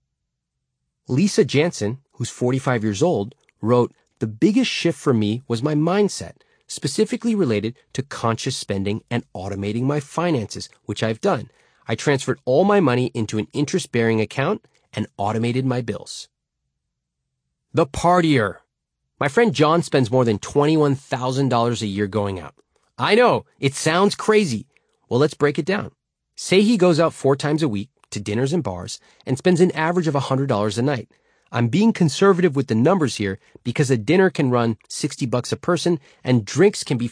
Lisa Jansen, who's 45 years old, wrote, "The biggest shift for me was my mindset, specifically related to conscious spending and automating my finances, which I've done. I transferred all my money into an interest-bearing account and automated my bills." The partier. My friend John spends more than $21,000 a year going out. I know, it sounds crazy. Well, let's break it down. Say he goes out 4 times a week to dinners and bars and spends an average of $100 a night. I'm being conservative with the numbers here because a dinner can run $60 a person and drinks can be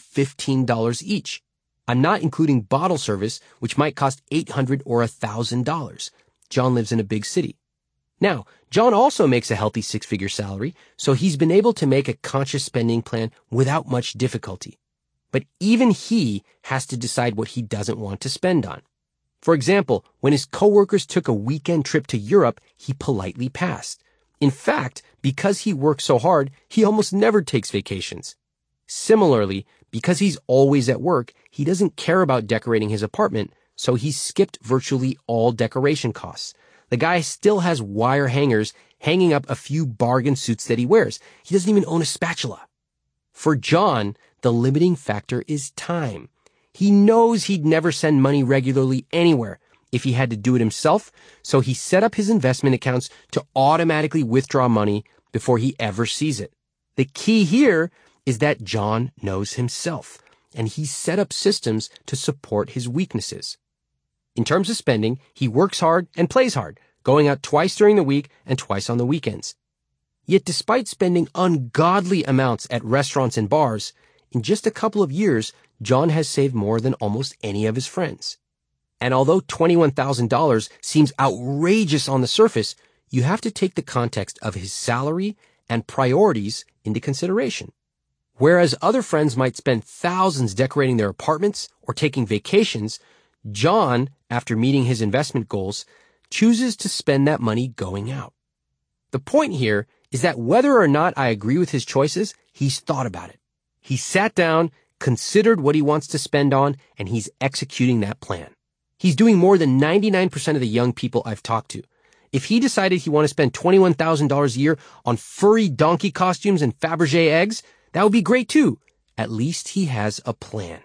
$15 each. I'm not including bottle service, which might cost $800 or $1,000. John lives in a big city. Now, John also makes a healthy 6-figure salary, so he's been able to make a conscious spending plan without much difficulty. But even he has to decide what he doesn't want to spend on. For example, when his coworkers took a weekend trip to Europe, he politely passed. In fact, because he works so hard, he almost never takes vacations. Similarly, because he's always at work, he doesn't care about decorating his apartment, so he skipped virtually all decoration costs. The guy still has wire hangers hanging up a few bargain suits that he wears. He doesn't even own a spatula. For John, the limiting factor is time. He knows he'd never send money regularly anywhere if he had to do it himself, so he set up his investment accounts to automatically withdraw money before he ever sees it. The key here is that John knows himself, and he's set up systems to support his weaknesses. In terms of spending, he works hard and plays hard, going out twice during the week and twice on the weekends. Yet despite spending ungodly amounts at restaurants and bars, in just a couple of years, John has saved more than almost any of his friends. And although $21,000 seems outrageous on the surface, you have to take the context of his salary and priorities into consideration. Whereas other friends might spend thousands decorating their apartments or taking vacations, John, after meeting his investment goals, chooses to spend that money going out. The point here is that whether or not I agree with his choices, he's thought about it. He sat down, considered what he wants to spend on, and he's executing that plan. He's doing more than 99% of the young people I've talked to. If he decided he wanted to spend $21,000 a year on furry donkey costumes and Fabergé eggs, that would be great too. At least he has a plan.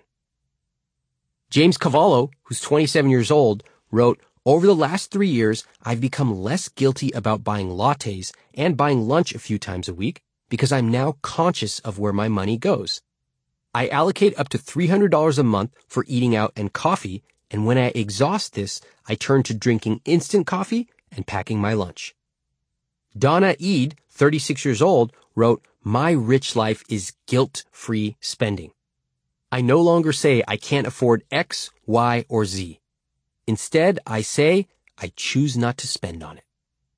James Cavallo, who's 27 years old, wrote, "Over the last 3 years, I've become less guilty about buying lattes and buying lunch a few times a week because I'm now conscious of where my money goes. I allocate up to $300 a month for eating out and coffee, and when I exhaust this, I turn to drinking instant coffee and packing my lunch." Donna Eid, 36 years old, wrote, "My rich life is guilt-free spending. I no longer say I can't afford X, Y, or Z. Instead, I say I choose not to spend on it."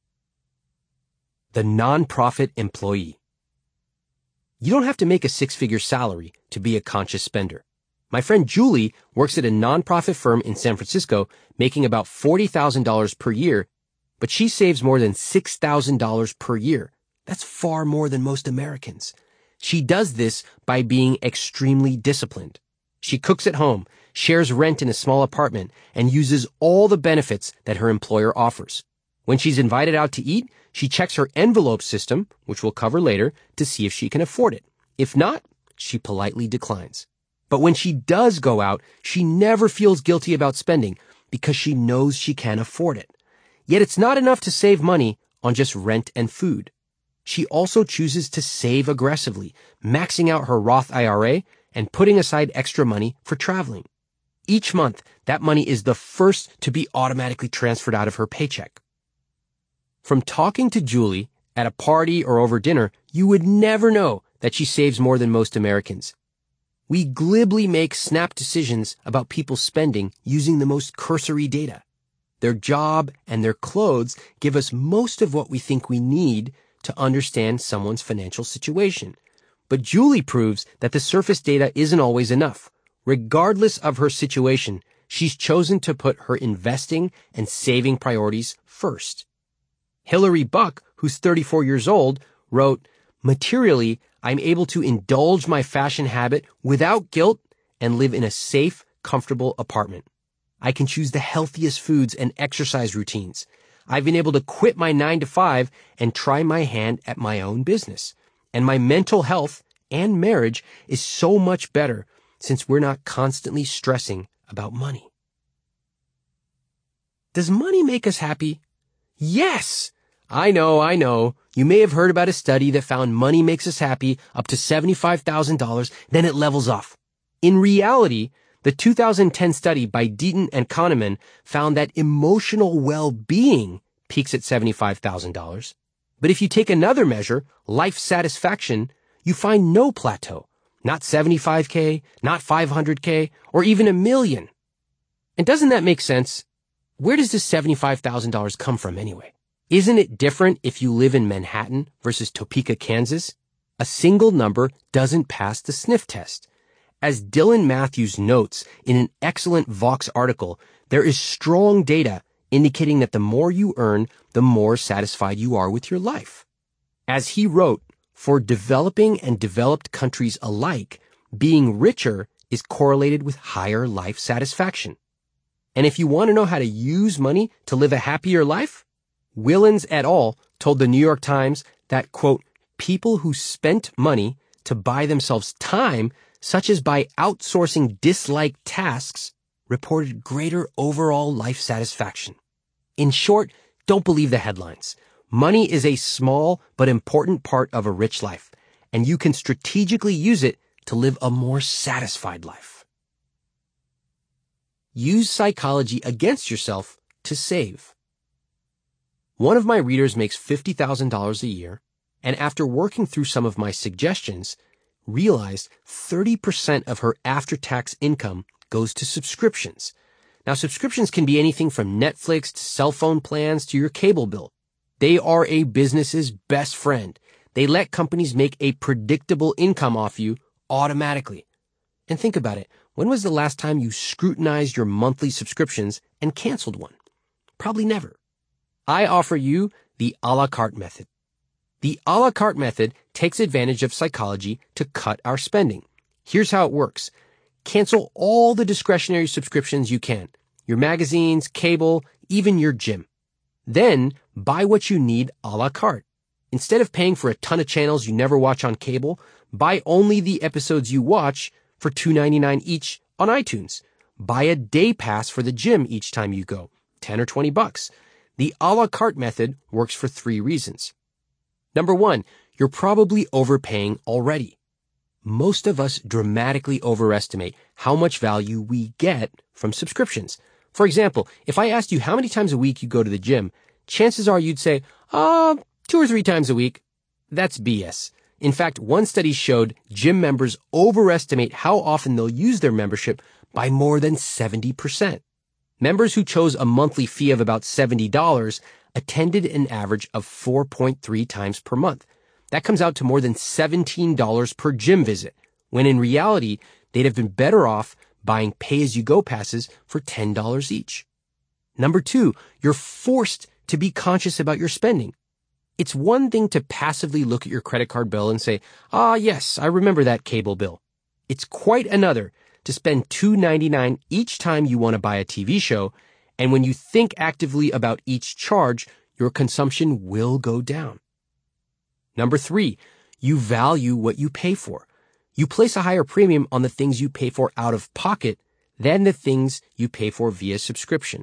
The nonprofit employee. You don't have to make a 6-figure salary to be a conscious spender. My friend Julie works at a nonprofit firm in San Francisco, making about $40,000 per year, but she saves more than $6,000 per year. That's far more than most Americans. She does this by being extremely disciplined. She cooks at home, shares rent in a small apartment, and uses all the benefits that her employer offers. When she's invited out to eat, she checks her envelope system, which we'll cover later, to see if she can afford it. If not, she politely declines. But when she does go out, she never feels guilty about spending because she knows she can afford it. Yet it's not enough to save money on just rent and food. She also chooses to save aggressively, maxing out her Roth IRA and putting aside extra money for traveling. Each month, that money is the first to be automatically transferred out of her paycheck. From talking to Julie at a party or over dinner, you would never know that she saves more than most Americans. We glibly make snap decisions about people's spending using the most cursory data. Their job and their clothes give us most of what we think we need to understand someone's financial situation. But Julie proves that the surface data isn't always enough. Regardless of her situation, she's chosen to put her investing and saving priorities first. Hillary Buck, who's 34 years old, wrote, "Materially, I'm able to indulge my fashion habit without guilt and live in a safe, comfortable apartment. I can choose the healthiest foods and exercise routines. I've been able to quit my 9-to-5 and try my hand at my own business. And my mental health and marriage is so much better since we're not constantly stressing about money." Does money make us happy? Yes! I know. You may have heard about a study that found money makes us happy up to $75,000, then it levels off. In reality, the 2010 study by Deaton and Kahneman found that emotional well-being peaks at $75,000. But if you take another measure, life satisfaction, you find no plateau. Not 75K, not 500K, or even $1 million. And doesn't that make sense? Where does this $75,000 come from anyway? Isn't it different if you live in Manhattan versus Topeka, Kansas? A single number doesn't pass the sniff test. As Dylan Matthews notes in an excellent Vox article, there is strong data indicating that the more you earn, the more satisfied you are with your life. As he wrote, for developing and developed countries alike, being richer is correlated with higher life satisfaction. And if you want to know how to use money to live a happier life, Willens et al. Told the New York Times that, quote, people who spent money to buy themselves time, such as by outsourcing disliked tasks, reported greater overall life satisfaction. In short, don't believe the headlines. Money is a small but important part of a rich life, and you can strategically use it to live a more satisfied life. Use psychology against yourself to save. One of my readers makes $50,000 a year, and after working through some of my suggestions, realized 30% of her after-tax income goes to subscriptions. Now, subscriptions can be anything from Netflix to cell phone plans to your cable bill. They are a business's best friend. They let companies make a predictable income off you automatically. And think about it. When was the last time you scrutinized your monthly subscriptions and canceled one? Probably never. I offer you the a la carte method. The a la carte method takes advantage of psychology to cut our spending. Here's how it works. Cancel all the discretionary subscriptions you can. Your magazines, cable, even your gym. Then buy what you need a la carte. Instead of paying for a ton of channels you never watch on cable, buy only the episodes you watch for $2.99 each on iTunes. Buy a day pass for the gym each time you go, $10 or $20. The a la carte method works for 3 reasons. Number 1, you're probably overpaying already. Most of us dramatically overestimate how much value we get from subscriptions. For example, if I asked you how many times a week you go to the gym, chances are you'd say, 2 or 3 times a week. That's BS. In fact, one study showed gym members overestimate how often they'll use their membership by more than 70%. Members who chose a monthly fee of about $70 attended an average of 4.3 times per month. That comes out to more than $17 per gym visit, when in reality, they'd have been better off buying pay-as-you-go passes for $10 each. Number 2, you're forced to be conscious about your spending. It's one thing to passively look at your credit card bill and say, yes, I remember that cable bill. It's quite another to spend $2.99 each time you want to buy a TV show, and when you think actively about each charge, your consumption will go down. Number 3, you value what you pay for. You place a higher premium on the things you pay for out of pocket than the things you pay for via subscription.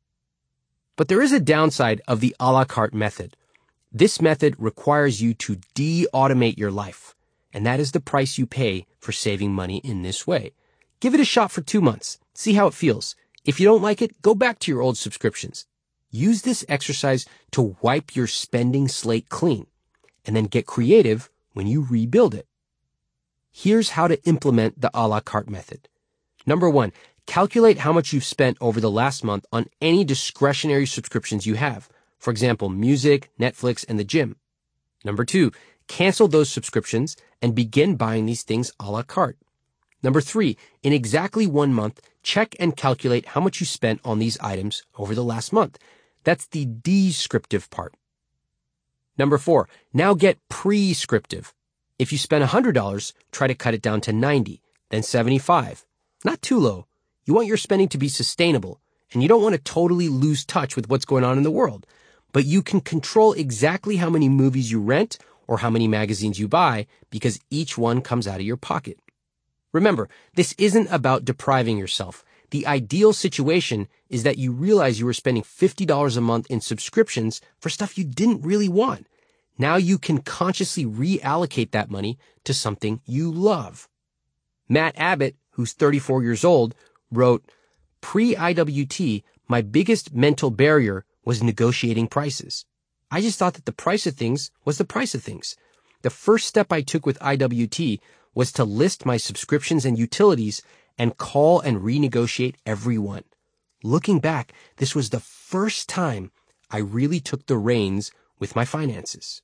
But there is a downside of the a la carte method. This method requires you to de-automate your life, and that is the price you pay for saving money in this way. Give it a shot for 2 months See how it feels. If you don't like it, go back to your old subscriptions. Use this exercise to wipe your spending slate clean, and then get creative when you rebuild it. Here's how to implement the a la carte method. Number 1, calculate how much you've spent over the last month on any discretionary subscriptions you have. For example, music, Netflix, and the gym. Number 2, cancel those subscriptions and begin buying these things a la carte. Number 3, in exactly 1 month, check and calculate how much you spent on these items over the last month. That's the descriptive part. Number 4, now get prescriptive. If you spend $100, try to cut it down to $90, then $75. Not too low. You want your spending to be sustainable, and you don't want to totally lose touch with what's going on in the world. But you can control exactly how many movies you rent or how many magazines you buy because each one comes out of your pocket. Remember, this isn't about depriving yourself. The ideal situation is that you realize you were spending $50 a month in subscriptions for stuff you didn't really want. Now you can consciously reallocate that money to something you love. Matt Abbott, who's 34 years old, wrote, "Pre-IWT, my biggest mental barrier was negotiating prices. I just thought that the price of things was the price of things. The first step I took with IWT was to list my subscriptions and utilities and call and renegotiate every one. Looking back, this was the first time I really took the reins with my finances."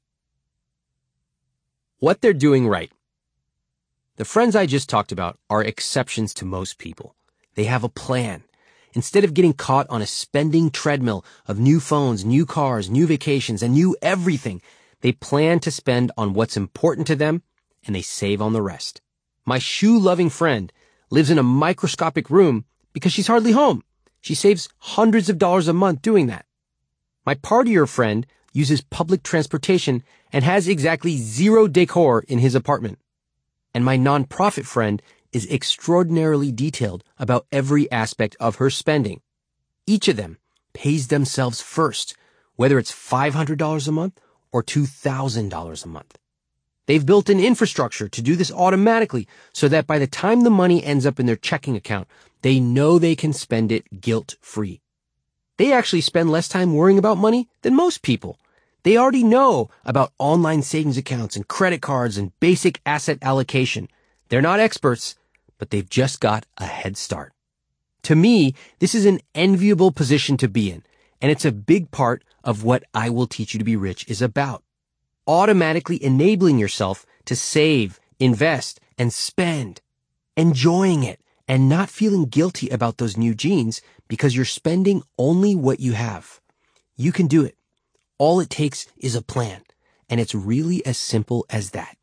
What they're doing right. The friends I just talked about are exceptions to most people. They have a plan. Instead of getting caught on a spending treadmill of new phones, new cars, new vacations, and new everything, they plan to spend on what's important to them, and they save on the rest. My shoe-loving friend lives in a microscopic room because she's hardly home. She saves hundreds of dollars a month doing that. My partier friend uses public transportation and has exactly zero decor in his apartment. And my nonprofit friend is extraordinarily detailed about every aspect of her spending. Each of them pays themselves first, whether it's $500 a month or $2,000 a month. They've built an infrastructure to do this automatically so that by the time the money ends up in their checking account, they know they can spend it guilt-free. They actually spend less time worrying about money than most people. They already know about online savings accounts and credit cards and basic asset allocation. They're not experts, but they've just got a head start. To me, this is an enviable position to be in, and it's a big part of what I Will Teach You to Be Rich is about. Automatically enabling yourself to save, invest, and spend. Enjoying it, and not feeling guilty about those new jeans because you're spending only what you have. You can do it. All it takes is a plan, and it's really as simple as that.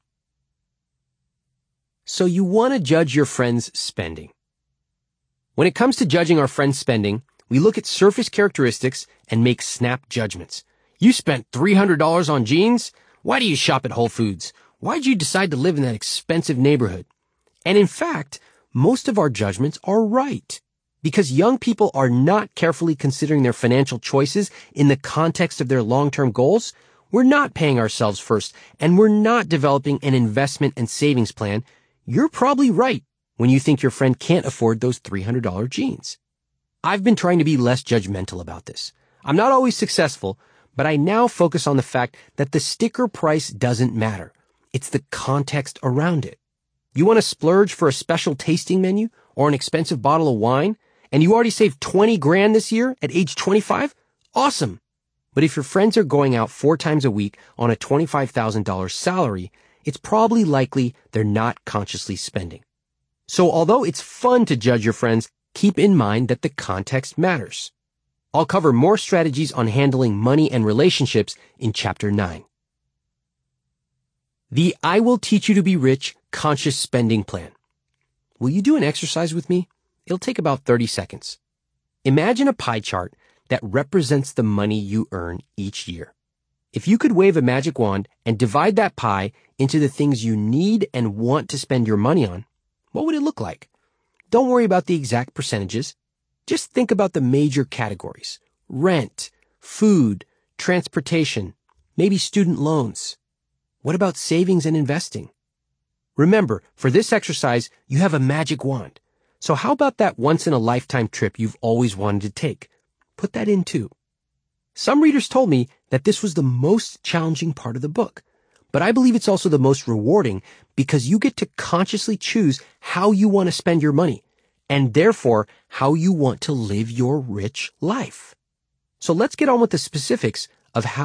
So you want to judge your friends' spending. When it comes to judging our friends' spending, we look at surface characteristics and make snap judgments. You spent $300 on jeans? Why do you shop at Whole Foods? Why'd you decide to live in that expensive neighborhood? And in fact, most of our judgments are right. Because young people are not carefully considering their financial choices in the context of their long-term goals, we're not paying ourselves first, and we're not developing an investment and savings plan. You're probably right when you think your friend can't afford those $300 jeans. I've been trying to be less judgmental about this. I'm not always successful, but I now focus on the fact that the sticker price doesn't matter. It's the context around it. You want to splurge for a special tasting menu or an expensive bottle of wine, and you already saved 20 grand this year at age 25? Awesome. But if your friends are going out 4 times a week on a $25,000 salary, it's probably likely they're not consciously spending. So although it's fun to judge your friends, keep in mind that the context matters. I'll cover more strategies on handling money and relationships in Chapter 9. The I Will Teach You to Be Rich Conscious Spending Plan. Will you do an exercise with me? It'll take about 30 seconds. Imagine a pie chart that represents the money you earn each year. If you could wave a magic wand and divide that pie into the things you need and want to spend your money on, what would it look like? Don't worry about the exact percentages. Just think about the major categories: rent, food, transportation, maybe student loans. What about savings and investing? Remember, for this exercise, you have a magic wand. So how about that once-in-a-lifetime trip you've always wanted to take? Put that in too. Some readers told me that this was the most challenging part of the book, but I believe it's also the most rewarding because you get to consciously choose how you want to spend your money and therefore how you want to live your rich life. So let's get on with the specifics of how